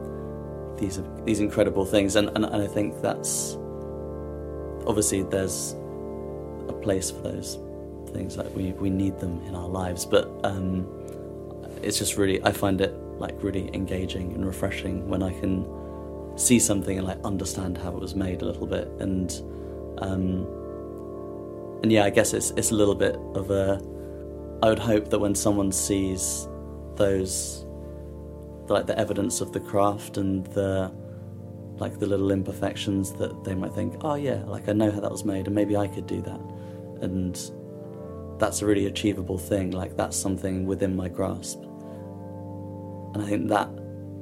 these these incredible things, and, and, and I think that's obviously there's a place for those things. Like we we need them in our lives, but um, it's just really, I find it like really engaging and refreshing when I can see something and like understand how it was made a little bit, and um, and yeah, I guess it's it's a little bit of a. I would hope that when someone sees those, like the evidence of the craft and the like the little imperfections, that they might think, oh yeah, like I know how that was made, and maybe I could do that, and that's a really achievable thing. Like that's something within my grasp. And I think that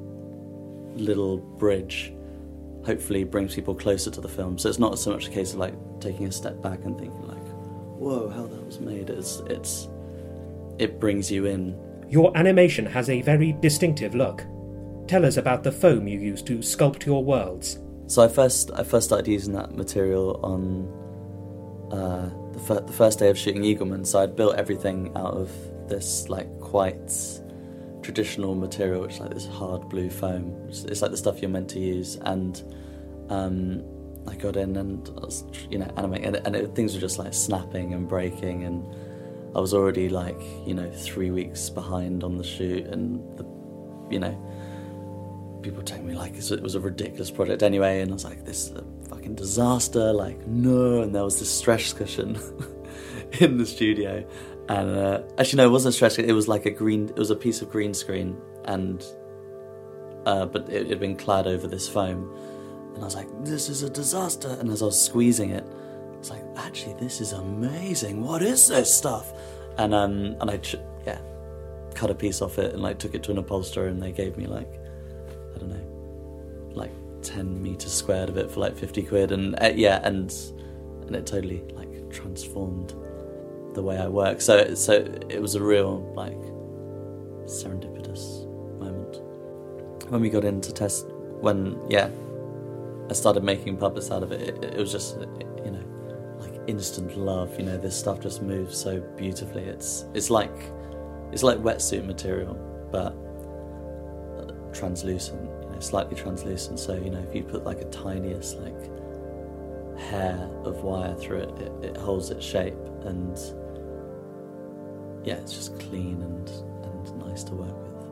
little bridge hopefully brings people closer to the film. So it's not so much a case of like taking a step back and thinking like, whoa, how that was made. It's it's it brings you in. Your animation has a very distinctive look. Tell us about the foam you use to sculpt your worlds. so I first I first started using that material on uh, the, fir- the first day of shooting Eagleman. So I'd built everything out of this like quite traditional material, which is like this hard blue foam. It's, it's like the stuff you're meant to use. And um, I got in and I was, you know, animating, and, and it, things were just like snapping and breaking, and I was already like, you know, three weeks behind on the shoot, and the, you know, people telling me like it was a ridiculous project anyway, and I was like, this is a fucking disaster, like no. And there was this stretch cushion in the studio, and uh, actually no, it wasn't a stretch cushion, it was like a green, it was a piece of green screen, and uh, but it had been clad over this foam. And I was like, this is a disaster. And as I was squeezing it, I was like, actually, this is amazing. What is this stuff? And um, and I, ch- yeah, cut a piece off it and like took it to an upholsterer, and they gave me like, I don't know, like ten meters squared of it for like fifty quid. And uh, yeah, and and it totally like transformed the way I work. So so it was a real like serendipitous moment when we got in to test. When yeah. I started making puppets out of it. it. It was just, you know, like instant love. You know, this stuff just moves so beautifully. It's it's like it's like wetsuit material, but translucent. You know, slightly translucent. So you know, if you put like a tiniest like hair of wire through it, it, it holds its shape, and yeah, it's just clean and and nice to work with.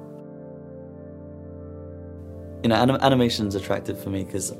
You know, anim- animation's attractive for me because,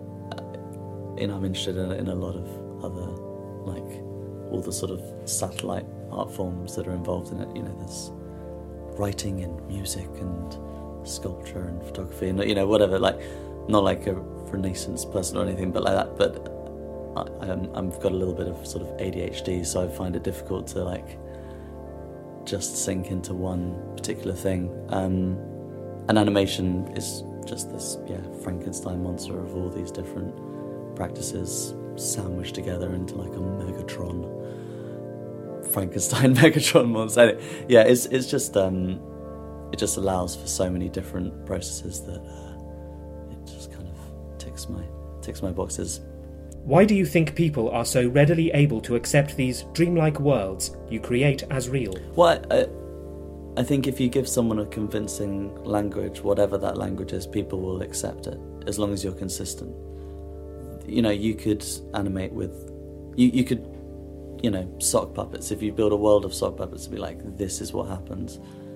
you know, I'm interested in, in a lot of other, like, all the sort of satellite art forms that are involved in it. You know, there's writing and music and sculpture and photography and, you know, whatever. Like, not like a Renaissance person or anything, but like that. But I, I'm, I've got a little bit of sort of A D H D, so I find it difficult to, like, just sink into one particular thing. Um, and animation is just this, yeah, Frankenstein monster of all these different practices sandwiched together into like a Megatron, Frankenstein Megatron monster. Yeah, it's it's just um, it just allows for so many different processes that uh, it just kind of ticks my ticks my boxes. Why do you think people are so readily able to accept these dreamlike worlds you create as real? Well, I, I think if you give someone a convincing language, whatever that language is, people will accept it, as long as you're consistent. You know, you could animate with, you, you could, you know, sock puppets. If you build a world of sock puppets and be like, this is what happens.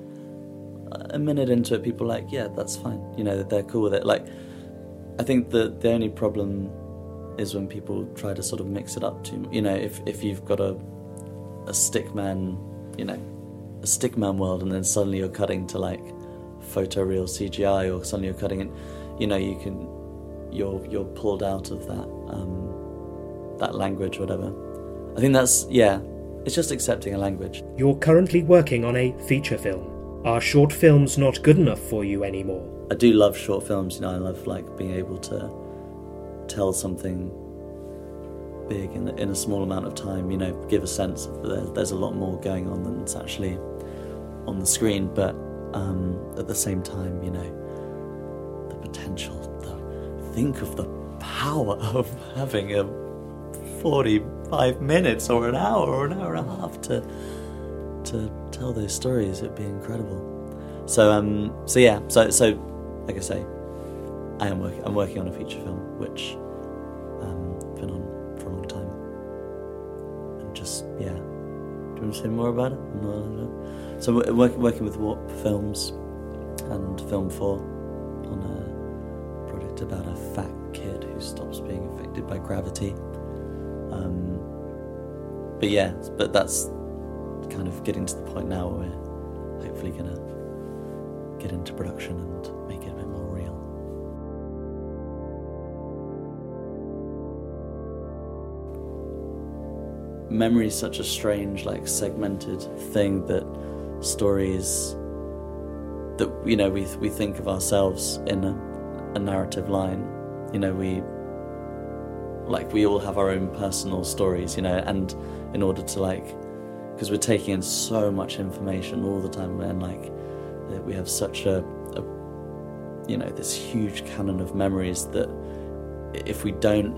A minute into it, people are like, yeah, that's fine. You know, they're cool with it. Like, I think the, the only problem is when people try to sort of mix it up too much. You know, if, if you've got a, a stickman, you know, a stickman world, and then suddenly you're cutting to like photoreal C G I, or suddenly you're cutting it, you know, you can, you're you're pulled out of that um, that language, whatever. I think that's, yeah, it's just accepting a language. You're currently working on a feature film. Are short films not good enough for you anymore? I do love short films. You know, I love like being able to tell something big in in a small amount of time. You know, give a sense of there's, there's a lot more going on than it's actually on the screen, but um, at the same time, you know, the potential, the, think of the power of having a forty-five minutes or an hour or an hour and a half to to tell those stories. It'd be incredible. So um, so yeah, so so like I say, I am working. I'm working on a feature film, which um, I've been on for a long time, and just yeah. Do you want to say more about it? No, no, no. So we're working working with Warp Films and Film Four on a project about a fat kid who stops being affected by gravity. Um, but yeah, but that's kind of getting to the point now where we're hopefully going to get into production and make it a bit more real. Memory is such a strange, like, segmented thing that stories that, you know, we we think of ourselves in a, a narrative line. You know, we like we all have our own personal stories, you know, and in order to, like, because we're taking in so much information all the time, and like we have such a, a you know, this huge canon of memories that if we don't,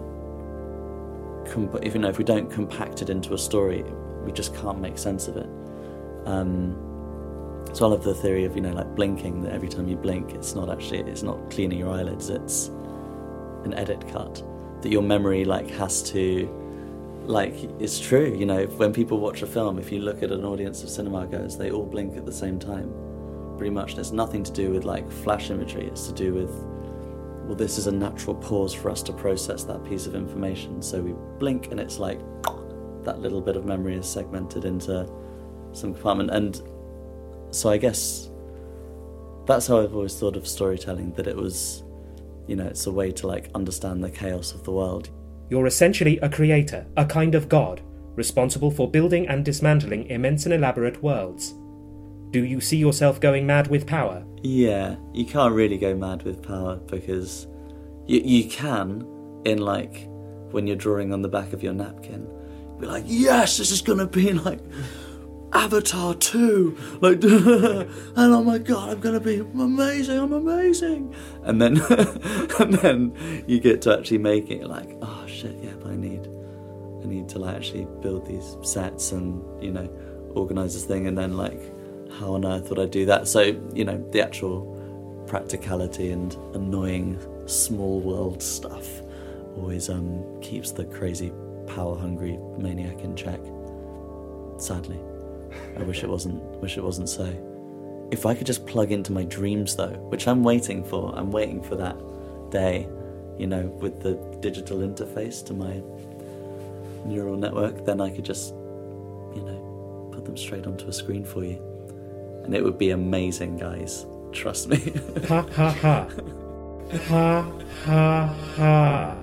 comp- if you know, if we don't compact it into a story, we just can't make sense of it. Um, so I love the theory of, you know, like blinking, that every time you blink, it's not actually, it's not cleaning your eyelids, it's an edit cut. That your memory like has to, like, it's true, you know, when people watch a film, if you look at an audience of cinema goers, they all blink at the same time, pretty much. There's nothing to do with like flash imagery, it's to do with, well, this is a natural pause for us to process that piece of information. So we blink and it's like, that little bit of memory is segmented into some compartment. And so I guess that's how I've always thought of storytelling, that it was, you know, it's a way to like understand the chaos of the world. You're essentially a creator, a kind of god, responsible for building and dismantling immense and elaborate worlds. Do you see yourself going mad with power? Yeah, you can't really go mad with power, because you, you can, in like, when you're drawing on the back of your napkin, be like, yes, this is going to be like Avatar two, like, and oh my god, I'm going to be amazing, I'm amazing. And then, and then you get to actually make it like, oh shit, yeah, but I need, I need to like actually build these sets and, you know, organise this thing, and then like, how on earth would I do that? So, you know, the actual practicality and annoying small world stuff always um, keeps the crazy power-hungry maniac in check. Sadly, I wish it wasn't. Wish it wasn't so. If I could just plug into my dreams, though, which I'm waiting for. I'm waiting for that day, you know, with the digital interface to my neural network. Then I could just, you know, put them straight onto a screen for you. And it would be amazing, guys. Trust me. Ha ha ha. Ha ha ha.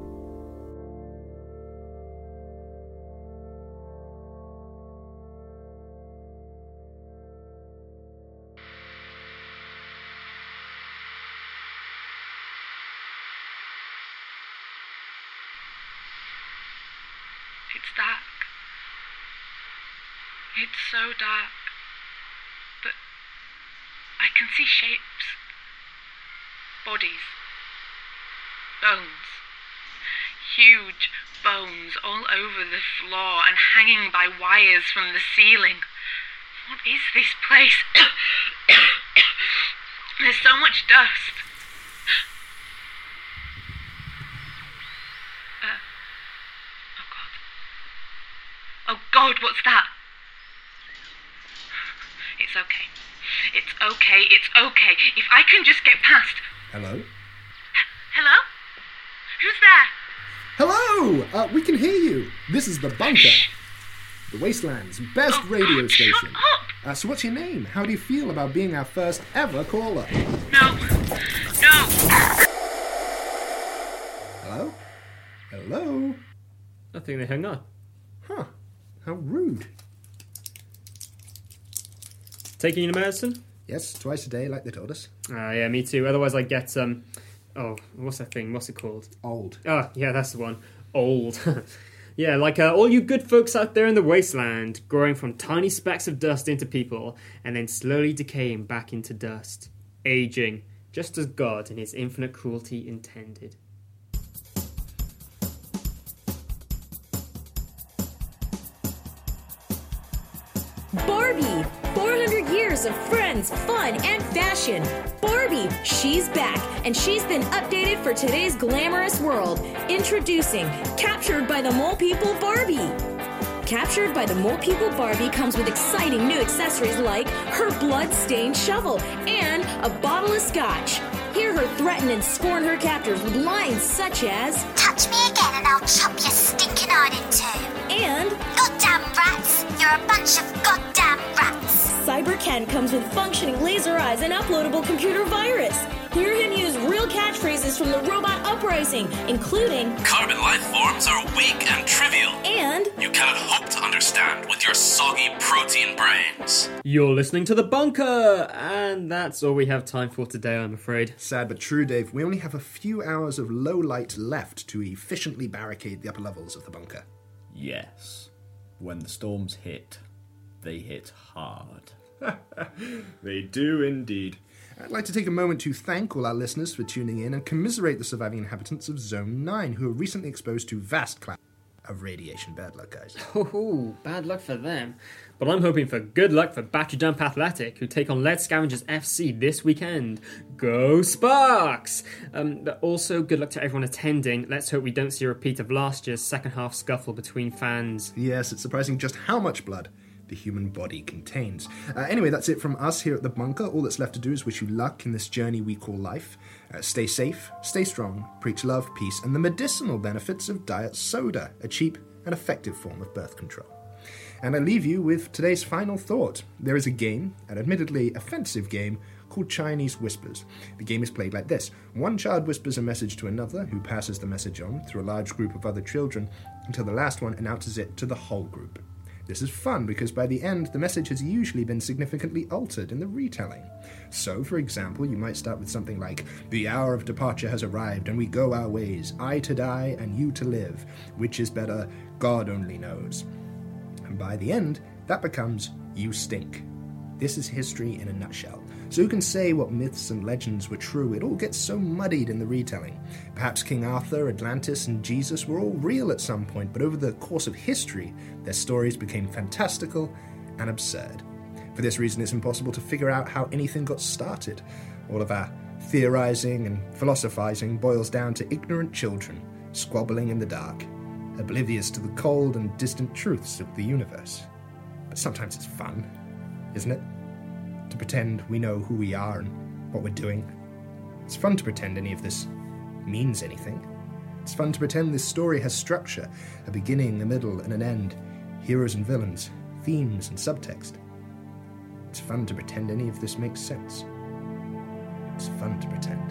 It's dark. It's so dark. But I can see shapes. Bodies. Bones. Huge bones all over the floor and hanging by wires from the ceiling. What is this place? There's so much dust. Uh, oh God. Oh God, what's that? It's okay. It's okay, it's okay. If I can just get past... Hello? H- Hello? Who's there? Hello! Uh, we can hear you. This is The Bunker. The Wasteland's best Oh, radio God, station. shut up! Uh, so what's your name? How do you feel about being our first ever caller? No. No. Hello? Hello? I think they hung up. Huh. How rude. Taking your medicine? Yes, twice a day, like they told us. Ah, uh, yeah, me too. Otherwise I get, um... Oh, what's that thing? What's it called? Old. Oh, yeah, that's the one. Old. Yeah, like uh, all you good folks out there in the wasteland, growing from tiny specks of dust into people, and then slowly decaying back into dust. Aging, just as God in his infinite cruelty intended. Barbie! four hundred years of friends, fun, and fashion. Barbie, she's back, and she's been updated for today's glamorous world. Introducing Captured by the Mole People Barbie. Captured by the Mole People Barbie comes with exciting new accessories like her blood-stained shovel and a bottle of scotch. Hear her threaten and scorn her captors with lines such as, "Touch me again and I'll chop your stinking heart in two." And, "Goddamn rats! You're a bunch of goddamn rats!" Cyber Ken comes with functioning laser eyes and uploadable computer virus. Hear him use real catchphrases from the Robot Uprising, including, "Carbon life forms are weak and trivial. And you cannot hope to understand with your soggy protein brains." You're listening to The Bunker! And that's all we have time for today, I'm afraid. Sad but true, Dave. We only have a few hours of low light left to efficiently barricade the upper levels of the bunker. Yes. When the storms hit, they hit hard. They do indeed. I'd like to take a moment to thank all our listeners for tuning in and commiserate the surviving inhabitants of Zone nine who were recently exposed to vast clouds of radiation. Bad luck, guys. Oh, bad luck for them. But I'm hoping for good luck for Battery Jump Athletic, who take on Lead Scavengers F C this weekend. Go Sparks! Um, but also, good luck to everyone attending. Let's hope we don't see a repeat of last year's second half scuffle between fans. Yes, it's surprising just how much blood the human body contains. Uh, anyway, that's it from us here at The Bunker. All that's left to do is wish you luck in this journey we call life. Uh, stay safe, stay strong, preach love, peace, and the medicinal benefits of diet soda, a cheap and effective form of birth control. And I leave you with today's final thought. There is a game, an admittedly offensive game, called Chinese Whispers. The game is played like this. One child whispers a message to another, who passes the message on through a large group of other children, until the last one announces it to the whole group. This is fun because by the end, the message has usually been significantly altered in the retelling. So, for example, you might start with something like, "The hour of departure has arrived, and we go our ways, I to die and you to live. Which is better, God only knows." And by the end, that becomes, "You stink." This is history in a nutshell. So who can say what myths and legends were true? It all gets so muddied in the retelling. Perhaps King Arthur, Atlantis, and Jesus were all real at some point, but over the course of history, their stories became fantastical and absurd. For this reason, it's impossible to figure out how anything got started. All of our theorizing and philosophizing boils down to ignorant children squabbling in the dark, oblivious to the cold and distant truths of the universe. But sometimes it's fun, isn't it? To pretend we know who we are and what we're doing. It's fun to pretend any of this means anything. It's fun to pretend this story has structure, a beginning, a middle, and an end, heroes and villains, themes and subtext. It's fun to pretend any of this makes sense. It's fun to pretend.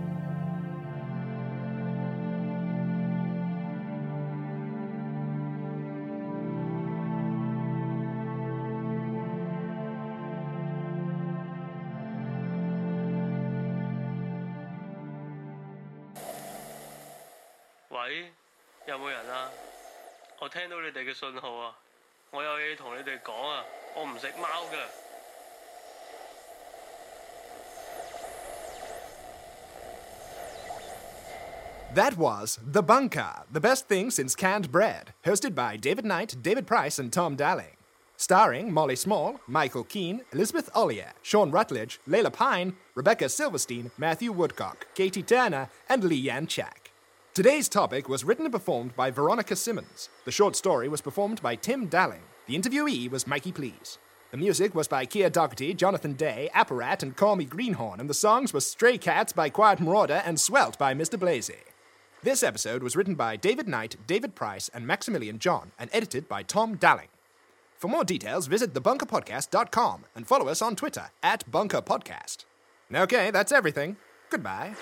That was The Bunker, the best thing since canned bread, hosted by David Knight, David Price, and Tom Dowling. Starring Molly Small, Michael Keane, Elizabeth Ollier, Sean Rutledge, Layla Pine, Rebecca Silverstein, Matthew Woodcock, Katie Turner, and Leanne Chack. Today's topic was written and performed by Veronica Simmons. The short story was performed by Tim Dowling. The interviewee was Mikey Please. The music was by Keir Dougherty, Jonathan Day, Apparat, and Call Me Greenhorn, and the songs were Stray Cats by Quiet Marauder and Swelt by Mister Blazy. This episode was written by David Knight, David Price, and Maximilian John, and edited by Tom Dowling. For more details, visit the bunker podcast dot com and follow us on Twitter at Bunker Podcast. Okay, that's everything. Goodbye.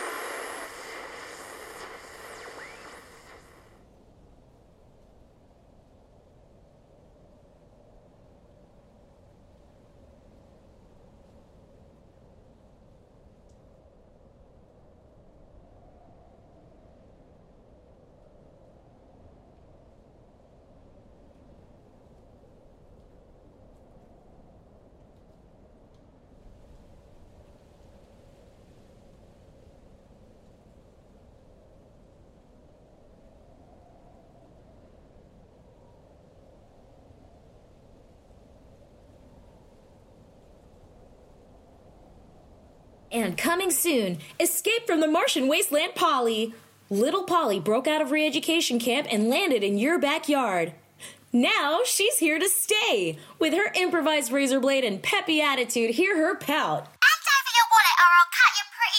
And coming soon, Escape from the Martian Wasteland Polly. Little Polly broke out of re-education camp and landed in your backyard. Now she's here to stay. With her improvised razor blade and peppy attitude, hear her pout. Hand over your wallet or I'll cut your pretty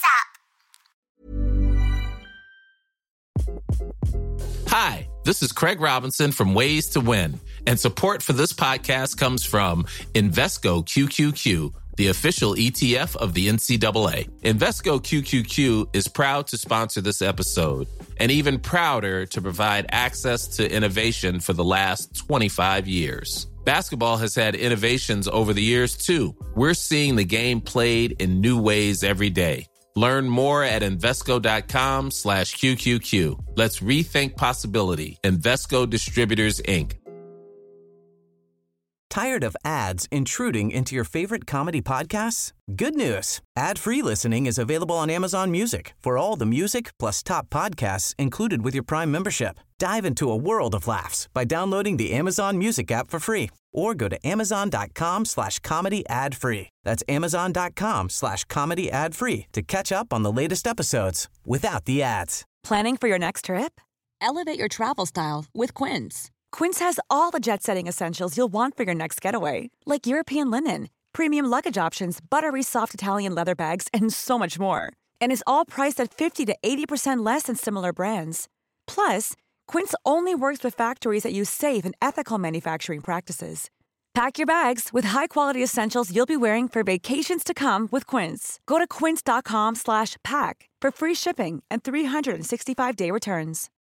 face up. Hi, this is Craig Robinson from Ways to Win, and support for this podcast comes from Invesco Q Q Q, the official E T F of the N C double A. Invesco Q Q Q is proud to sponsor this episode, and even prouder to provide access to innovation for the last twenty-five years. Basketball has had innovations over the years, too. We're seeing the game played in new ways every day. Learn more at Invesco.com slash QQQ. Let's rethink possibility. Invesco Distributors, Incorporated. Tired of ads intruding into your favorite comedy podcasts? Good news. Ad-free listening is available on Amazon Music for all the music plus top podcasts included with your Prime membership. Dive into a world of laughs by downloading the Amazon Music app for free or go to amazon.com slash comedy ad free. That's amazon.com slash comedy ad free to catch up on the latest episodes without the ads. Planning for your next trip? Elevate your travel style with Quince. Quince has all the jet-setting essentials you'll want for your next getaway, like European linen, premium luggage options, buttery soft Italian leather bags, and so much more. And is all priced at fifty to eighty percent less than similar brands. Plus, Quince only works with factories that use safe and ethical manufacturing practices. Pack your bags with high-quality essentials you'll be wearing for vacations to come with Quince. Go to quince.com slash pack for free shipping and three sixty-five day returns.